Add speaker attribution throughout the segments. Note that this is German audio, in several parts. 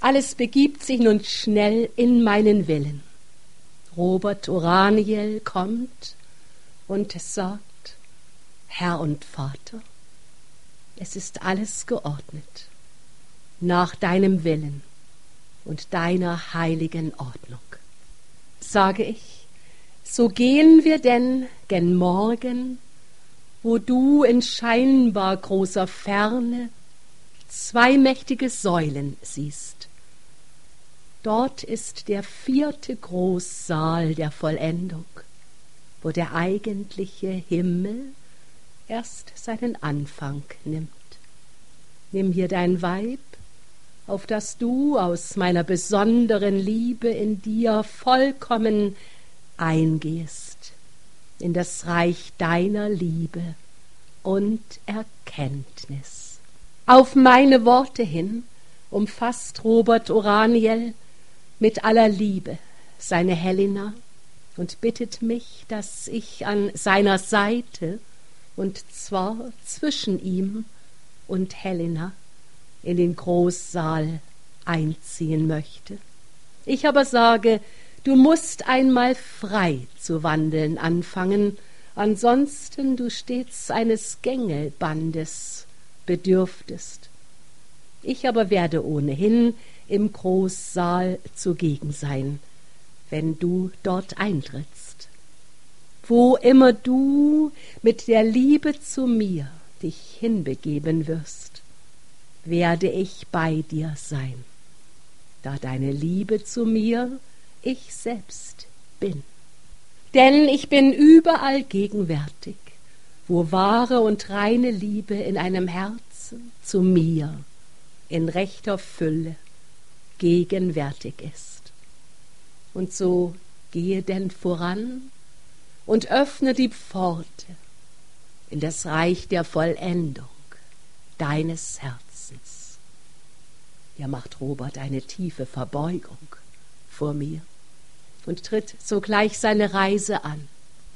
Speaker 1: Alles begibt sich nun schnell in meinen Willen. Robert Oraniel kommt und sagt: Herr und Vater, es ist alles geordnet, nach deinem Willen und deiner heiligen Ordnung. Sage ich, so gehen wir denn gen Morgen, wo du in scheinbar großer Ferne 2 mächtige Säulen siehst. Dort ist der 4. Großsaal der Vollendung, wo der eigentliche Himmel erst seinen Anfang nimmt. Nimm hier dein Weib, auf das du aus meiner besonderen Liebe in dir vollkommen eingehst, in das Reich deiner Liebe und Erkenntnis. Auf meine Worte hin umfasst Robert Oraniel mit aller Liebe seine Helena und bittet mich, dass ich an seiner Seite, und zwar zwischen ihm und Helena, in den Großsaal einziehen möchte. Ich aber sage, du musst einmal frei zu wandeln anfangen, ansonsten du stets eines Gängelbandes bedürftest. Ich aber werde ohnehin im Großsaal zugegen sein, wenn du dort eintrittst. Wo immer du mit der Liebe zu mir dich hinbegeben wirst, werde ich bei dir sein, da deine Liebe zu mir ich selbst bin. Denn ich bin überall gegenwärtig, wo wahre und reine Liebe in einem Herzen zu mir in rechter Fülle gegenwärtig ist. Und so gehe denn voran und öffne die Pforte in das Reich der Vollendung deines Herzens. Ja, macht Robert eine tiefe Verbeugung vor mir und tritt sogleich seine Reise an.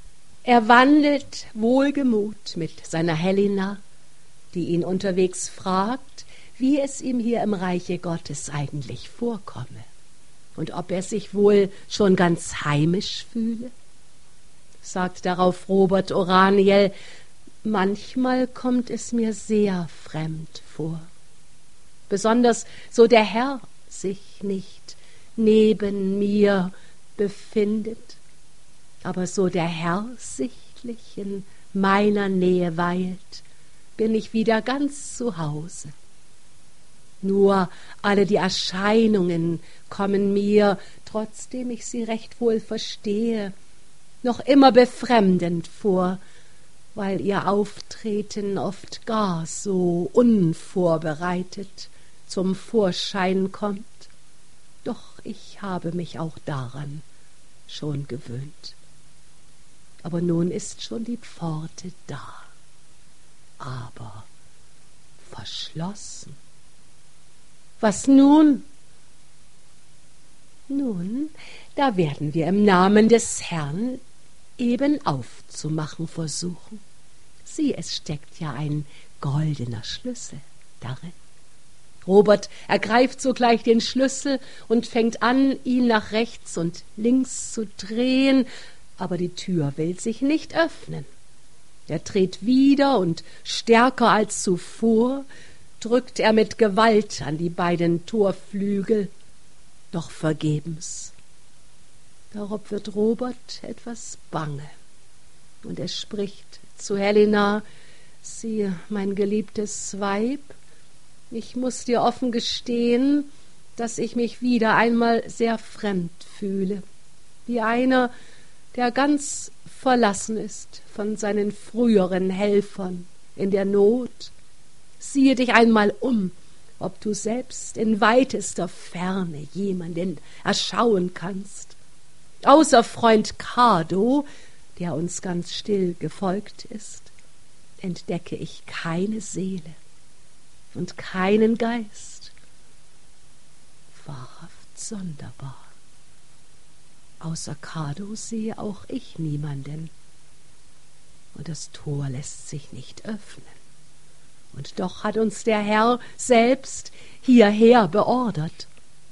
Speaker 1: Er wandelt wohlgemut mit seiner Helena, die ihn unterwegs fragt, wie es ihm hier im Reiche Gottes eigentlich vorkomme und ob er sich wohl schon ganz heimisch fühle. Sagt darauf Robert Oraniel: Manchmal kommt es mir sehr fremd vor, besonders so der Herr sich nicht neben mir befindet, aber so der Herr sichtlich in meiner Nähe weilt, bin ich wieder ganz zu Hause. Nur alle die Erscheinungen kommen mir, trotzdem ich sie recht wohl verstehe, noch immer befremdend vor, weil ihr Auftreten oft gar so unvorbereitet zum Vorschein kommt. Doch ich habe mich auch daran schon gewöhnt. Aber nun ist schon die Pforte da, aber verschlossen. Was nun? Nun, da werden wir im Namen des Herrn eben aufzumachen versuchen. Sieh, es steckt ja ein goldener Schlüssel darin. Robert ergreift sogleich den Schlüssel und fängt an, ihn nach rechts und links zu drehen, aber die Tür will sich nicht öffnen. Er dreht wieder und stärker als zuvor drückt er mit Gewalt an die beiden Torflügel, doch vergebens. Darob wird Robert etwas bange, und er spricht zu Helena: Sieh, mein geliebtes Weib, ich muß dir offen gestehen, dass ich mich wieder einmal sehr fremd fühle, wie einer, der ganz verlassen ist von seinen früheren Helfern in der Not. Siehe dich einmal um, ob du selbst in weitester Ferne jemanden erschauen kannst. Außer Freund Cardo, der uns ganz still gefolgt ist, entdecke ich keine Seele und keinen Geist. Wahrhaft sonderbar. Außer Cardo sehe auch ich niemanden, und das Tor lässt sich nicht öffnen. Und doch hat uns der Herr selbst hierher beordert.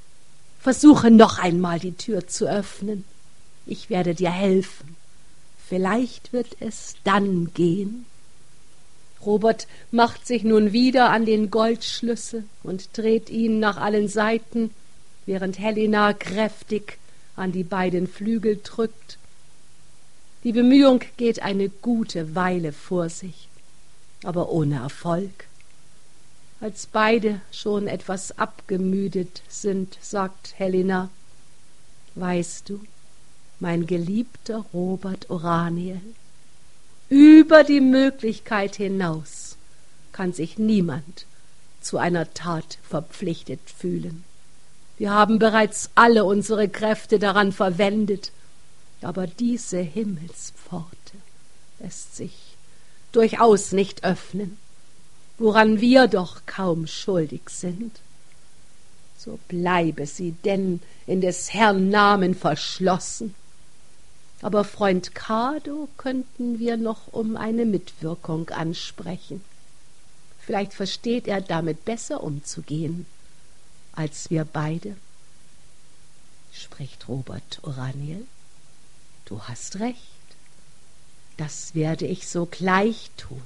Speaker 1: Versuche noch einmal die Tür zu öffnen. Ich werde dir helfen. Vielleicht wird es dann gehen. Robert macht sich nun wieder an den Goldschlüssel und dreht ihn nach allen Seiten, während Helena kräftig an die beiden Flügel drückt. Die Bemühung geht eine gute Weile vor sich, aber ohne Erfolg. Als beide schon etwas abgemüdet sind, sagt Helena: Weißt du, mein geliebter Robert Oraniel, über die Möglichkeit hinaus kann sich niemand zu einer Tat verpflichtet fühlen. Wir haben bereits alle unsere Kräfte daran verwendet, aber diese Himmelspforte lässt sich durchaus nicht öffnen, woran wir doch kaum schuldig sind. So bleibe sie denn in des Herrn Namen verschlossen. Aber Freund Kado könnten wir noch um eine Mitwirkung ansprechen. Vielleicht versteht er damit besser umzugehen als wir beide. Spricht Robert Oraniel: Du hast recht, das werde ich sogleich tun.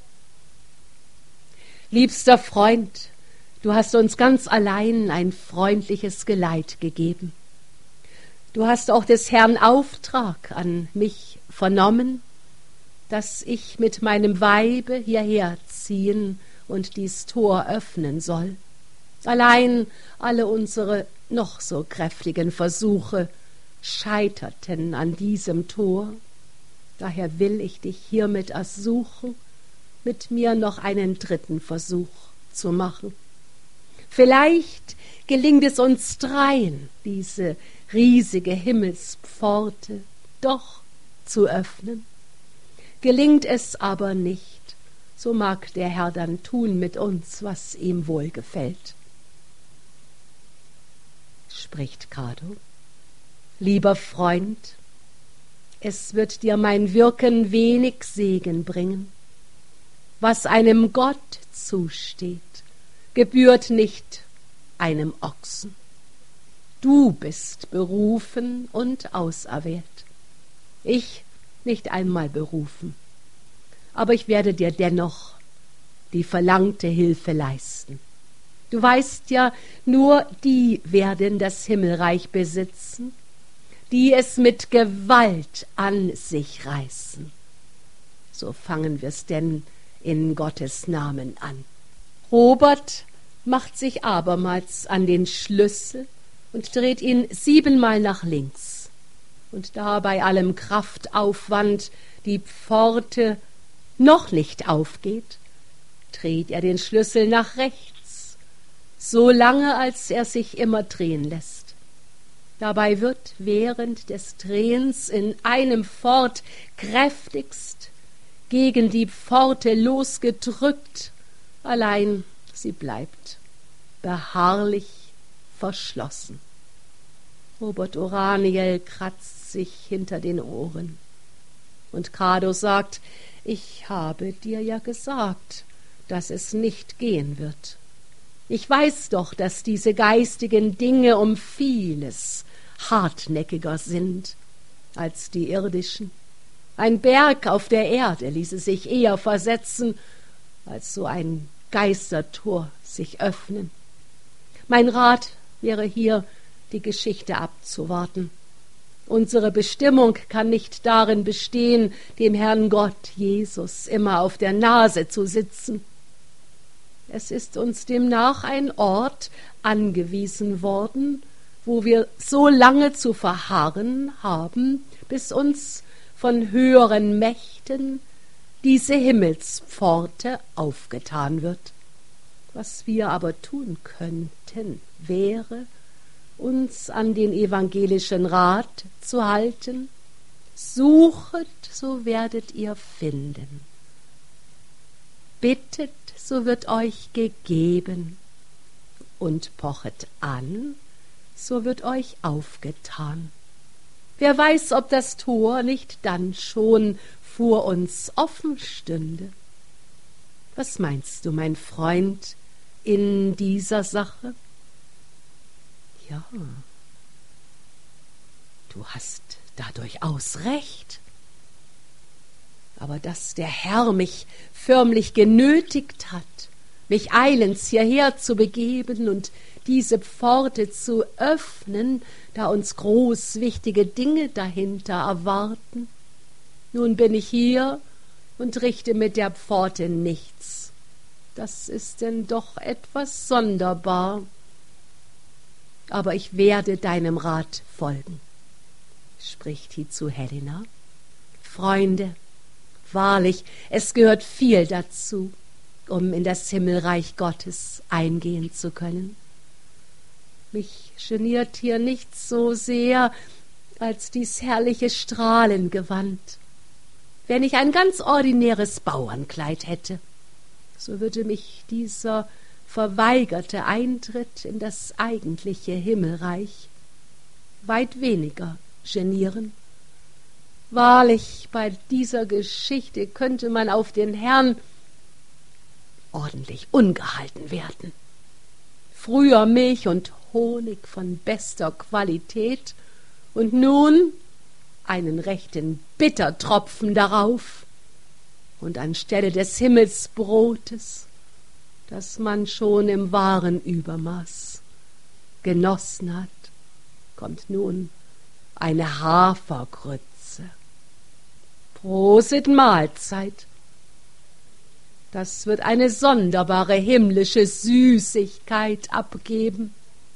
Speaker 1: Liebster Freund, du hast uns ganz allein ein freundliches Geleit gegeben. Du hast auch des Herrn Auftrag an mich vernommen, dass ich mit meinem Weibe hierher ziehen und dies Tor öffnen soll. Allein alle unsere noch so kräftigen Versuche scheiterten an diesem Tor. Daher will ich dich hiermit ersuchen, mit mir noch einen dritten Versuch zu machen. Vielleicht gelingt es uns dreien, diese riesige Himmelspforte doch zu öffnen. Gelingt es aber nicht, so mag der Herr dann tun mit uns, was ihm wohlgefällt. Spricht Kado: Lieber Freund, es wird dir mein Wirken wenig Segen bringen. Was einem Gott zusteht, gebührt nicht einem Ochsen. Du bist berufen und auserwählt. Ich nicht einmal berufen, aber ich werde dir dennoch die verlangte Hilfe leisten. Du weißt ja, nur die werden das Himmelreich besitzen, die es mit Gewalt an sich reißen. So fangen wir's denn in Gottes Namen an. Robert macht sich abermals an den Schlüssel und dreht ihn 7-mal nach links. Und da bei allem Kraftaufwand die Pforte noch nicht aufgeht, dreht er den Schlüssel nach rechts, so lange, als er sich immer drehen lässt. Dabei wird während des Drehens in einem fort kräftigst gegen die Pforte losgedrückt, allein sie bleibt beharrlich verschlossen. Robert Oraniel kratzt sich hinter den Ohren. Und Kado sagt: Ich habe dir ja gesagt, dass es nicht gehen wird. Ich weiß doch, dass diese geistigen Dinge um vieles hartnäckiger sind als die irdischen. Ein Berg auf der Erde ließe sich eher versetzen, als so ein Geistertor sich öffnen. Mein Rat wäre hier, die Geschichte abzuwarten. Unsere Bestimmung kann nicht darin bestehen, dem Herrn Gott Jesus immer auf der Nase zu sitzen. Es ist uns demnach ein Ort angewiesen worden, wo wir so lange zu verharren haben, bis uns von höheren Mächten diese Himmelspforte aufgetan wird. Was wir aber tun könnten, wäre, uns an den evangelischen Rat zu halten: Suchet, so werdet ihr finden. Bittet, so wird euch gegeben. Und pochet an, so wird euch aufgetan. Wer weiß, ob das Tor nicht dann schon vor uns offen stünde. Was meinst du, mein Freund, in dieser Sache? Ja, Du hast da durchaus recht. Aber dass der Herr mich förmlich genötigt hat, mich eilends hierher zu begeben und diese Pforte zu öffnen, da uns groß wichtige Dinge dahinter erwarten. Nun bin ich hier und richte mit der Pforte nichts. Das ist denn doch etwas sonderbar. Aber ich werde deinem Rat folgen, spricht sie zu Helena. Freunde, wahrlich, es gehört viel dazu, um in das Himmelreich Gottes eingehen zu können. Mich geniert hier nichts so sehr als dies herrliche Strahlengewand. Wenn ich ein ganz ordinäres Bauernkleid hätte, so würde mich dieser verweigerte Eintritt in das eigentliche Himmelreich weit weniger genieren. Wahrlich, bei dieser Geschichte könnte man auf den Herrn ordentlich ungehalten werden. Früher Milch und Honig von bester Qualität und nun einen rechten Bittertropfen darauf und anstelle des Himmelsbrotes, das man schon im wahren Übermaß genossen hat, kommt nun eine Hafergrütze. Prosit Mahlzeit. Das wird eine sonderbare himmlische Süßigkeit abgeben.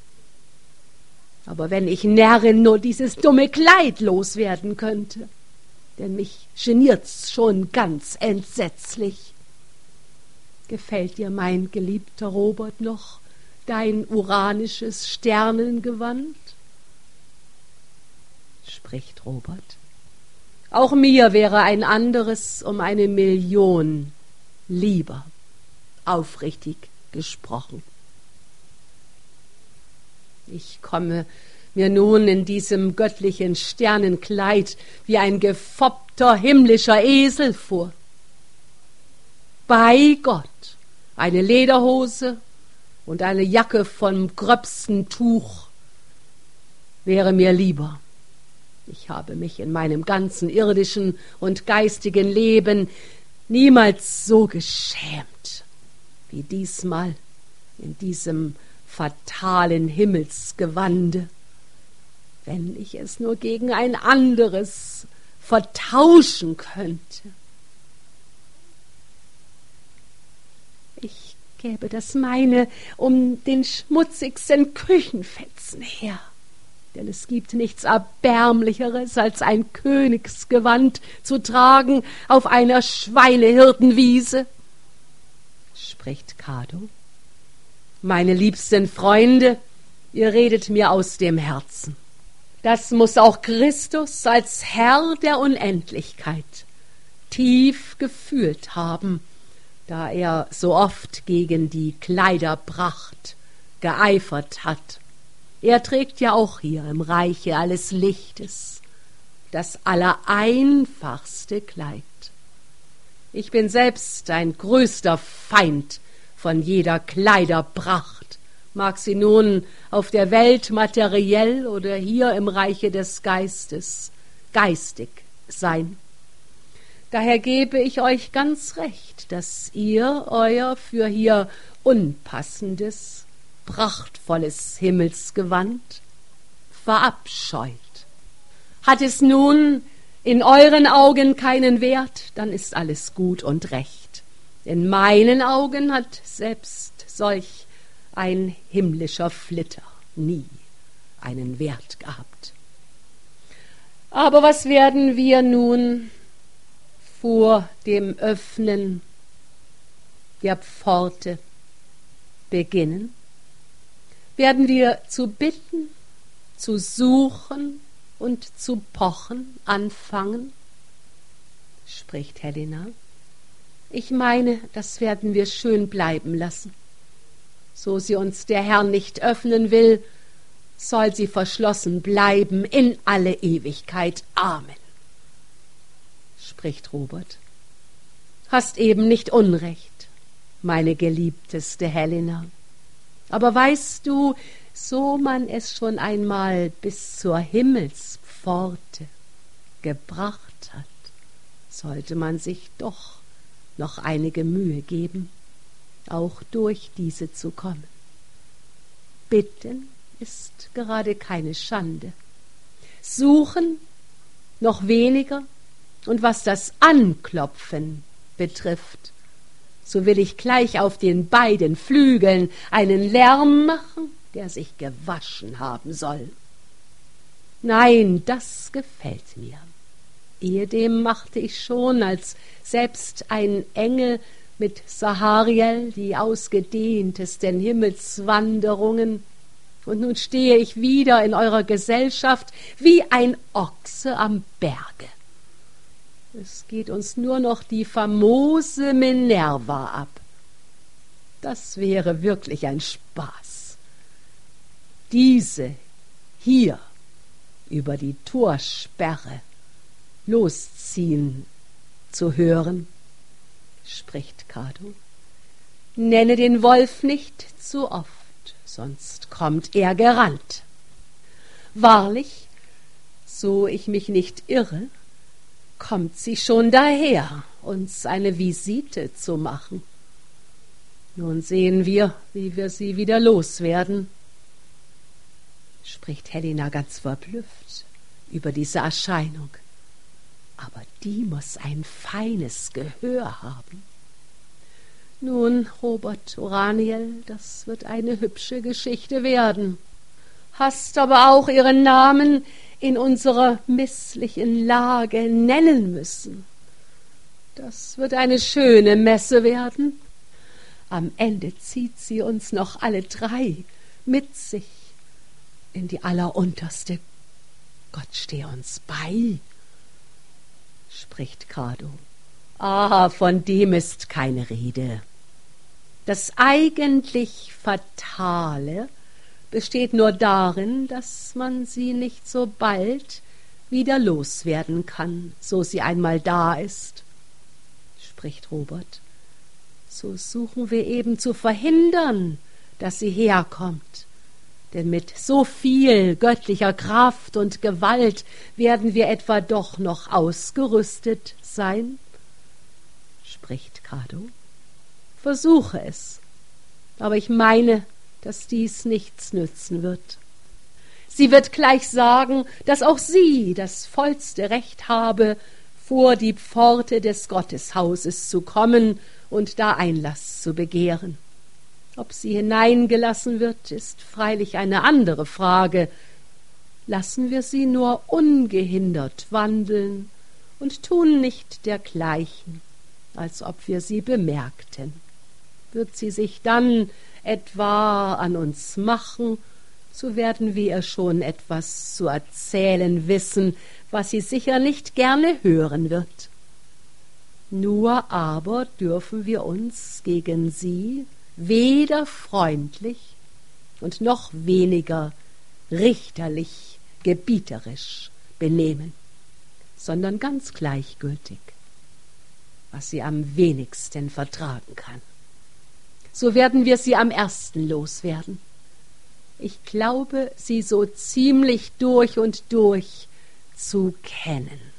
Speaker 1: Aber wenn ich Närrin nur dieses dumme Kleid loswerden könnte, denn mich geniert's schon ganz entsetzlich. Gefällt dir, mein geliebter Robert, noch dein uranisches Sternengewand? Spricht Robert. Auch mir wäre ein anderes um 1.000.000 lieber, aufrichtig gesprochen. Ich komme mir nun in diesem göttlichen Sternenkleid wie ein gefoppter himmlischer Esel vor. Bei Gott, eine Lederhose und eine Jacke vom gröbsten Tuch wäre mir lieber. Ich habe mich in meinem ganzen irdischen und geistigen Leben niemals so geschämt wie diesmal in diesem fatalen Himmelsgewande. Wenn ich es nur gegen ein anderes vertauschen könnte. Ich gäbe das meine um den schmutzigsten Küchenfetzen her, denn es gibt nichts Erbärmlicheres, als ein Königsgewand zu tragen auf einer Schweinehirtenwiese, spricht Kado. Meine liebsten Freunde, ihr redet mir aus dem Herzen. Das muß auch Christus als Herr der Unendlichkeit tief gefühlt haben, da er so oft gegen die Kleiderpracht geeifert hat. Er trägt ja auch hier im Reiche alles Lichtes das allereinfachste Kleid. Ich bin selbst ein größter Feind von jeder Kleiderpracht, mag sie nun auf der Welt materiell oder hier im Reiche des Geistes geistig sein. Daher gebe ich euch ganz recht, dass ihr euer für hier unpassendes, prachtvolles Himmelsgewand verabscheut. Hat es nun in euren Augen keinen Wert, dann ist alles gut und recht. In meinen Augen hat selbst solch ein himmlischer Flitter nie einen Wert gehabt. Aber was werden wir nun vor dem Öffnen der Pforte beginnen? Werden wir zu bitten, zu suchen und zu pochen anfangen? Spricht Helena. Ich meine, das werden wir schön bleiben lassen. So sie uns der Herr nicht öffnen will, soll sie verschlossen bleiben in alle Ewigkeit. Amen. Spricht Robert. Hast eben nicht Unrecht, meine geliebteste Helena. Aber weißt du, so man es schon einmal bis zur Himmelspforte Pforte gebracht hat, sollte man sich doch noch einige Mühe geben, auch durch diese zu kommen. Bitten ist gerade keine Schande. Suchen noch weniger, und was das Anklopfen betrifft, so will ich gleich auf den beiden Flügeln einen Lärm machen, der sich gewaschen haben soll. Nein, das gefällt mir. Ehedem machte ich schon, als selbst ein Engel mit Sahariel die ausgedehntesten Himmelswanderungen, und nun stehe ich wieder in eurer Gesellschaft wie ein Ochse am Berge. Es geht uns nur noch die famose Minerva ab. Das wäre wirklich ein Spaß. Diese hier über die Torsperre losziehen zu hören, spricht Kado. Nenne den Wolf nicht zu oft, sonst kommt er gerannt. Wahrlich, so ich mich nicht irre, kommt sie schon daher, uns eine Visite zu machen. Nun sehen wir, wie wir sie wieder loswerden, spricht Helena ganz verblüfft über diese Erscheinung. Aber die muß ein feines Gehör haben. Nun, Robert Oraniel, das wird eine hübsche Geschichte werden. Hast aber auch ihren Namen in unserer misslichen Lage nennen müssen. Das wird eine schöne Messe werden. Am Ende zieht sie uns noch alle drei mit sich in die allerunterste. Gott stehe uns bei, spricht Kado. Ah, von dem ist keine Rede. Das eigentlich Fatale besteht nur darin, dass man sie nicht so bald wieder loswerden kann, so sie einmal da ist, spricht Robert. So suchen wir eben zu verhindern, dass sie herkommt. Denn mit so viel göttlicher Kraft und Gewalt werden wir etwa doch noch ausgerüstet sein, spricht Kado. Versuche es, aber ich meine, dass dies nichts nützen wird. Sie wird gleich sagen, dass auch sie das vollste Recht habe, vor die Pforte des Gotteshauses zu kommen und da Einlass zu begehren. Ob sie hineingelassen wird, ist freilich eine andere Frage. Lassen wir sie nur ungehindert wandeln und tun nicht dergleichen, als ob wir sie bemerkten. Wird sie sich dann etwa an uns machen, so werden wir ihr schon etwas zu erzählen wissen, was sie sicher nicht gerne hören wird. Nur aber dürfen wir uns gegen sie weder freundlich und noch weniger richterlich gebieterisch benehmen, sondern ganz gleichgültig, was sie am wenigsten vertragen kann. So werden wir sie am ersten loswerden. Ich glaube, sie so ziemlich durch und durch zu kennen.